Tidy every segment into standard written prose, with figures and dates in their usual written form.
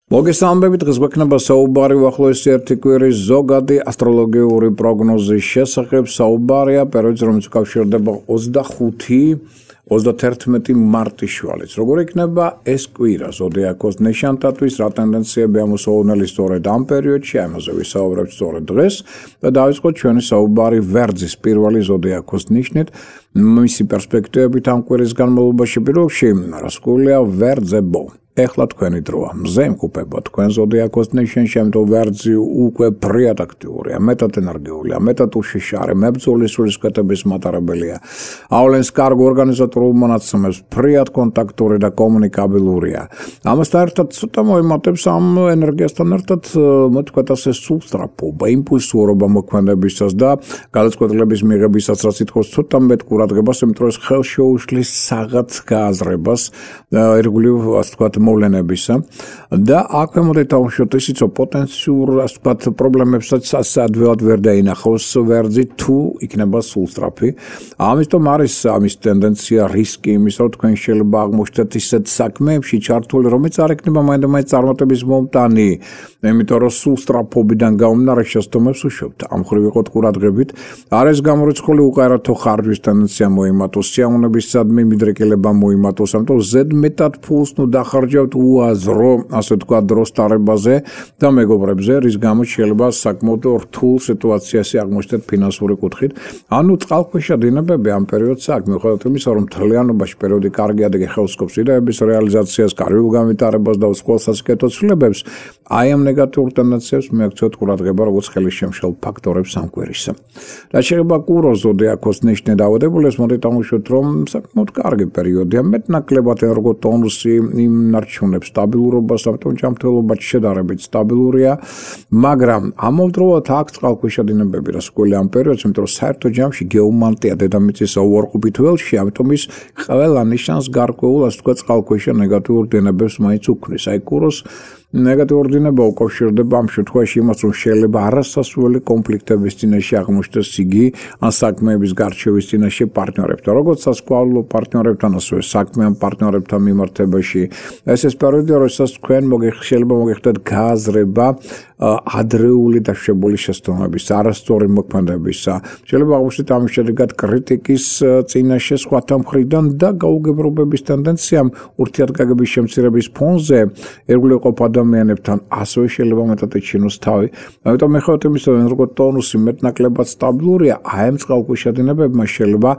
მოგესალმებით, დღეს გვექნება საუბარი უახლოესი ერთი კვირის ზოგადი ასტროლოგიური პროგნოზის შესახებ. საუბარია პერიოდს, რომელიც უკავშირდება 25-31 მარტის შვალეთს. როგორ იქნება ეს კვირა ზოდიაქოს ნიშანთათვის, რა ტენდენციები ამოსაუბრებელი სწორედ ამ პერიოდში, ამაზე ვისაუბრებთ სწორედ დღეს და დავიწყოთ ჩვენი საუბარი ვერძის პირველი ზოდიაქოს ნიშნით. მისი პერსპექტივებით ამ კვირის განმავლობაში პირველში რასკულია ვერძებო. ეხლა თქვენი დროა, მზე იმყოფება თქვენ ზოდიაქოს ნიშანში, ამიტომ ვერძი უკვე ფრიად აქტიურია, მეტად ენერგიულია, მეტად უშიშარი, მებრძოლის სულისკვეთების მატარებელია. ავლენს კარგ ორგანიზატორულ მონაცემებს, ფრიად კონტაქტური და კომუნიკაბილურია. ამასთან ერთად ცოტა მოიმატებს ამ ენერგიასთან ერთად, მოთქვათ ასე, სულსწრაფობა, იმპულსურობა მოქმედებისას და გადაწყვეტილების მიღებისას, რაც ითხოვს ცოტა მეტ ყურადღებას, იმიტომ რომ ხელს შეუშლის საღად გააზრებას, ირგვლივ, ასე ვთქვათ, მოვლენებისა და აქვე მოდით ავუშვათ ისიც პოტენციურ ასე ვთქვათ პრობლემებსაც ადვილად ვერ დაინახავს ვერძი თუ იქნება სულსწრაფი. ამიტომ არის ამის ტენდენცია რისკი იმის რომ თქვენ შეიძლება აღმოჩნდეთ ისეთ საქმეებში ჩართული რომელიც არ ექნება მაინდამაინც წარმატების მომტანი, იმიტომ რომ სულსწრაფობიდან გამომდინარე შეცდომებს უშვებთ. ამ მხრივ იყოთ ყურადღებით, არის გამორიცხული უყარათო ხარჯვის ტენდენცია მოიმატოს, სიამოვნებისადმი მიდრეკილება მოიმატოს, ამიტომ ზედმეტად ფულს დახარჯავთ უაზრო, ასე ვთქვათ, დროს ტარებაზე და მეგობრებზე, რის გამოც შეიძლება საკმაოდ რთულ სიტუაციაზე აღმოჩნდეთ ფინანსური კუთხით. ანუ წყალქვეშა დინებები ამ პერიოდს აქვს, მიუხედავად იმისა, რომ მთლიანობაში პერიოდი კარგი ადეგი ხელსკობს იდეების რეალიზაციას, კარგულ განვითარებას და სხვა სასიკეთო ცვლილებებს, აი ამ ნეგატიურ ტენდენციებს მიაქცევთ ყურადღება, როგორც ხელისშემშელ ფაქტორებს ამ კვირისა. რაც შეეხება კუროს ზოდიაქოს ნიშნით დაავადებულებს, მოდით ამოშვათ, რომ საკმაოდ კარგი პერიოდია, მეტნაკლებად ენერგოტონუსი იმნარჩუნებს სტაბილურობას, ამიტომ ჯანმრთელობა შედარებით სტაბილურია, მაგრამ ამავდროულად აქვს წყალქვეშა დინებები, რასკვლელი ამ პერიოდს, იმიტომ რომ საერთო ჯამში გეომანტია დედამიწის უარყოფით ველში, ამიტომ ის ყველა ნიშანს გარკვეულ, ასე ვთქვათ, წყალქვეშა ნეგატიურ დინებებს მაინც უქმნის. აი კუროს ნეგატიური დინება უკავშირდება ამ შემთხვევაში იმას, რომ შეიძლება არასასურველი კონფლიქტების წინაშე აღმოჩნდეს იგი ან საქმეების გარჩევის წინაშე პარტნიორებთან, როგორც სასკვალო პარტნიორებთან, ასევე საქმიან პარტნიორებთან მიმართებაში. ეს პერიოდი, როდესაც თქვენ შეიძლება მოგიხდეთ გააზრება ადრეული დაშვებული შეცდომების, არასწორი მოქმედებისა. შეიძლება აღმოჩნდეთ ამის შედეგად კრიტიკის წინაშე სხვათა მხრიდან და გაუგებრობების ტენდენციამ ურთიერთგაგების შემცირების ფონზე ირგვლივ ყოფ ადამიანებთან ასევე შეიძლება მეტად ეჩინოს თავი. ამიტომ მიუხედავად იმისა, რომ ენერგოტონუსი მეტნაკლებად სტაბილურია, აი ამ წყალქვეშა დინებებმა შეიძლება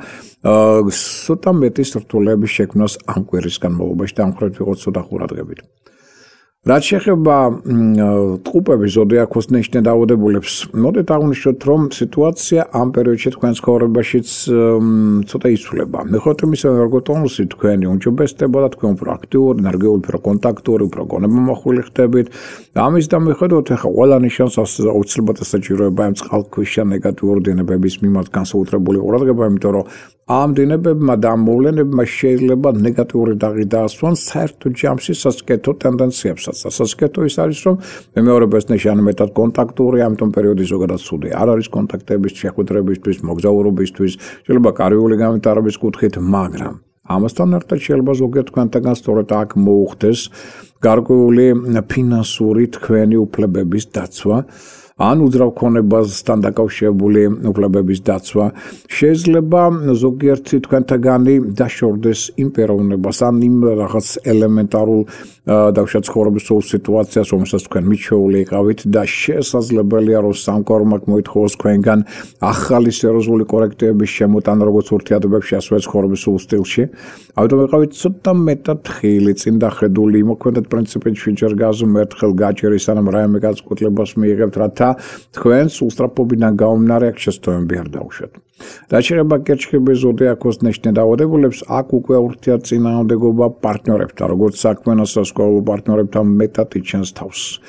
ცოტა მეტი სრთულეების შექმნას ამ კვირის განმავლობაში და ამ მხრივ ვიყოთ ცოტა ყურადღებით. რაც შეეხება ტყუპების ზოდიაქოს ნიშნით დაავადებულებს, მოდით აღვნიშნოთ, რომ სიტუაცია ამ პერიოდში თქვენ ცხოვრებაშიც ცოტა იცვლება. მიუხედავად იმისა, რომ ენერგოტონუსი თქვენი უმჯობესდება და თქვენ უფრო აქტიური, ენერგიული, უფრო კონტაქტური, უფრო გონებამოხვილი ხდებით. ამის და მიუხედავად ახლა ყველა ნიშანს აუცილებლად ესაჭიროება ამ წყალქვეშა ნეგატიური დინებების მიმართ განსაკუთრებული ყურადღება, იმიტომ რომ ამ დინებებმა და ამ მოვლენებმა შეიძლება ნეგატიური დაღი დაასვან საერთო ჯამში სასიკეთო ტენდენციებსაც. სასიკეთო ის არის, რომ მეორების ნიშანი მეტად კონტაქტური, ამიტომ პერიოდი ზოგადად ცუდი არ არის კონტაქტების შეხვედრებისთვის, მოგზაურობისთვის, შეიძლება კარიული განვითარების კუთხით, მაგრამ ამასთან ერთად შეიძლება ზოგიერთ თქვენთაგან სწორედ აქ მოუხდეს გარკვეული ფინანსური თქვენი უფლებების დაცვა. ან უძრავ ქონებასთან დაკავშირებული უფლებების დაცვა. შეიძლება ზოგიერთი თქვენთაგანი დაშორდეს იმ პიროვნებას, ან იმ რაღაც ელემენტარულ დავუშვათ ცხოვრების სიტუაციას, რომელსაც თქვენ მიჩვეული იყავით და შესაძლებელია, რომ სამკურნალო მოითხოვოს თქვენგან ახალი სერიოზული კორექტივების შემოტანა, როგორც ურთიერთობებში, ასევე ცხოვრების სტილში. ამიტომ იყავით ცოტა მეტად ხილი, წინ დახედული, მოქმედად პრინციპით შეჯერ გაზომ ერთხელ გაჭერი, სანამ რაიმე განსაკუთრებას მიიღებთ, რათა თქვენ სულსწრაფობიდან გამომდინარე აქ შეცდომები არ დაუშვათ. რაც შეეხება კერჩხების ზოდიაქოს ნიშნით დაავადებულებს, აქ უკვე ურთიერთწინააღმდეგობა პარტნიორებთან, როგორც საქმიან, ასევე სკოლურ პარტნიორებთან მეტად იჩენს თავს.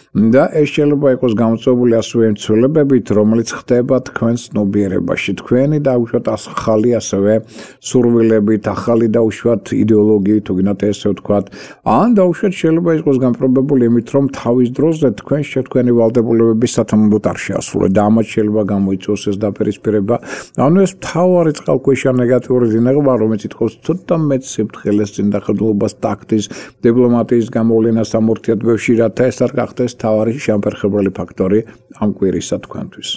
და ეს შეიძლება იყოს გამოწვეული ასევე იმ ცვლილებებით, რომელიც ხდება თქვენ ცნობიერებაში. თქვენი დაუშვათ ახალი ასევე სურვილებით, ახალი დაუშვათ იდეოლოგიით, თუ გინდათ ესე ვთქვათ, ან დაუშვათ შეიძლება იყოს განპრობებული იმით, რომ თავის დროზე თქვენი ვალდებულებების სათანადოდ არ შეასრულეთ და ამათ შეიძლება გამოიწვიოს ეს დაპირისპირება. ანუ ეს მთავარი წყალქვეშა ნეგატიური დინება, რომელიც ითხოვს ცოტა მეტ სიფრთხილეს, წინდახედულობას, ტაქტის, დიპლომატიის გამოვლენას ამ ურთიერთობებში, რათა ეს არ გახდეს მთავარი შეამფერხებელი ფაქტორი ამ კვირისა თქვენთვის.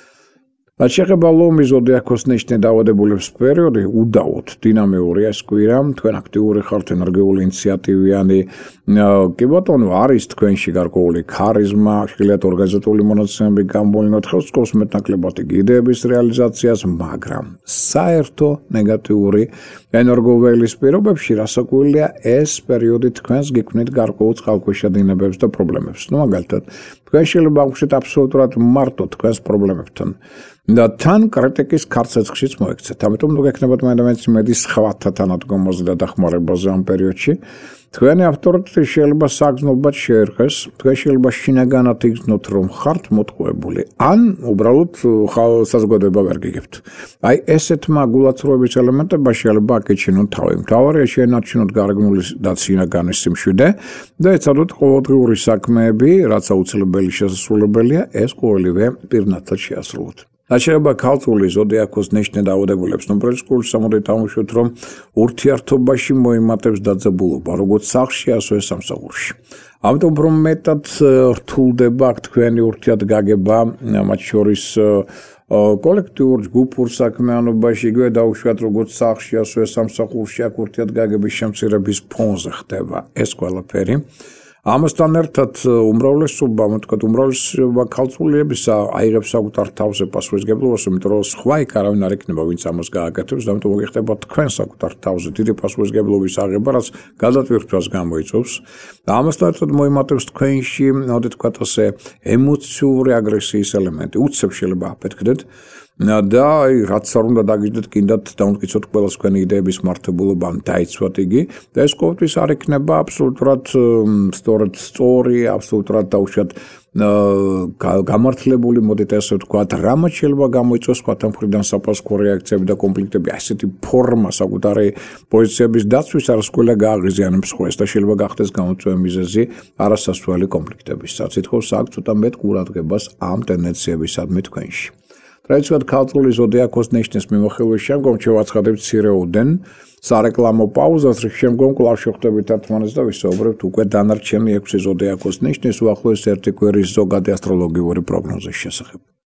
რაც შეეხება ლომის ზოდიაქოს ნიშნით დაავადებულების პერიოდი, უდავოდ დინამიურია ეს კვირა, თქვენ აქტიური ხართ, ენერგიული, ინიციატივიანი, კი ბატონო, არის თქვენში გარკვეული ქარიზმა, შეგიძლიათ ორგანიზატორული მონაცემები გამოვლინოთ, ხელს სკობს მეტნაკლებად იგი იდეების რეალიზაციას, მაგრამ საერთო ნეგატიური ენერგოველის პირობებში რასაკვირველია ეს პერიოდი თქვენს გიქმნით გარკვეულ წყალქვეშა დინებებს და პრობლემებს. ნუ მაგალითად, თქვენ შეიძლება აღვნიშნოთ აბსოლუტურად მარტო თქვენს პრობლემებთან. და თან კრიტიკის ქარცეცხლშიც მოექცეთ. ამიტომ თუ გექნებათ მაინც იმედი სხვა თანადგომაზე და დახმარებაზე ამ პერიოდში, თქვენი ავტორიტეტი შეიძლება საგრძნობად შეერხეს, თქვენ შეიძლება შინაგანად იგრძნოთ, რომ ხართ მოტყუებული, ან უბრალოდ საზოგადოება ვერ გიგებთ. აი ესეთმა გულაცრუების ელემენტებმა შეიძლება აკეჩინოთ თავი. მთავარია შეენარჩუნოთ გარეგნული და შინაგანის სიმშვიდე და ეცადოთ ყოველდღიური საქმეები, რაც აუცილებელი შესასრულებელია, ეს ყოველივე პირნათლად შეასრულოთ. შეიძლება ქალწულის ზოდიაქოს ნიშნით დაავადებულებს ნომრელის კურსს ამოდით ამოშვით, რომ ურთიერთობაში მოიმატებს დაძაბულობა, როგორც სახლში, ასევე სამსახურში. ამიტომ რომ მეტად რთულდება თქვენი ურთიერთგაგება, მათ შორის კოლექტიურ ჯგუფურ საქმიანობაში, იგივე დაუშვათ როგორც სახლში, ასევე სამსახურში აქ ურთიერთგაგების შემცირების ფონზე ხდება ეს ყველაფერი. ამასთან ერთად უმრავლესობა, მოთქვათ, უმრავლესობა ქალწულიებისა აიღებს საკუთარ თავზე პასუხისმგებლობას, იმიტომ რომ სხვა იქ არავინ არ იქნება, ვინც ამას გააკეთებს, და ამიტომ მოგიხდება თქვენ საკუთარ თავზე დიდი პასუხისმგებლობის აღება, რაც გადატვირთვას გამოიწვევს. და ამასთან ერთად მოიმატებს თქვენში, მოდით ვთქვათ ასე, ემოციური აგრესიის ელემენტი. უცებ შეიძლება აფეთქდეთ. და რაც არ უნდა დაგიჯდეთ, კიდათ დაუნტკიცოთ ყველა თქვენი იდეების მართებულობა, დაიცვათ იგი და ეს ყოველთვის არ იქნება აბსოლუტურად სწორი, აბსოლუტურად დაუშვათ გამართლებული, მოდით ასე ვთქვათ, რამაც შეიძლება გამოიწვიოს სხვათა მხრიდან საფასუხო რეაქციები და კონფლიქტები, ასეთი ფორმა საკუთარი პოზიციების დაცვის არასკვლელია გააღიზიანებს სხვას და შეიძლება გახდეს გამოწვეული მიზეზი არასასწრაფო კონფლიქტებისაც. ითხოვს აქ ცოტა მეტ ყურადღებას ამ ტენდენციებისადმი თქვენში. ტრადიციულად ქალწულის ზოდიაქოს ნიშნის მიმოხილვის შემდგომ შევაცხადებთ მცირეოდენ სარეკლამო პაუზას, რის შემდგომ კვლავ შევხვდებით ერთმანეთს და ვისაუბრებთ უკვე დანარჩენი 6 ზოდიაქოს ნიშნის უახლოეს ერთი კვირის ზოგადი ასტროლოგიური პროგნოზის შესახებ.